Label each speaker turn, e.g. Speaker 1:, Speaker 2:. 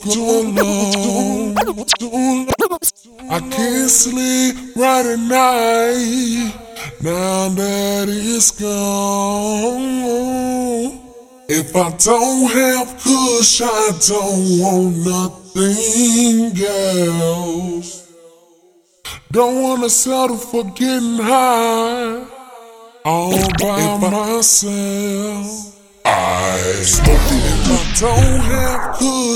Speaker 1: alone. I can't sleep right at night now that it's gone. If I don't have kush, I don't want nothing else. Don't wanna settle for getting high all by myself. I smoke it if I don't have kush.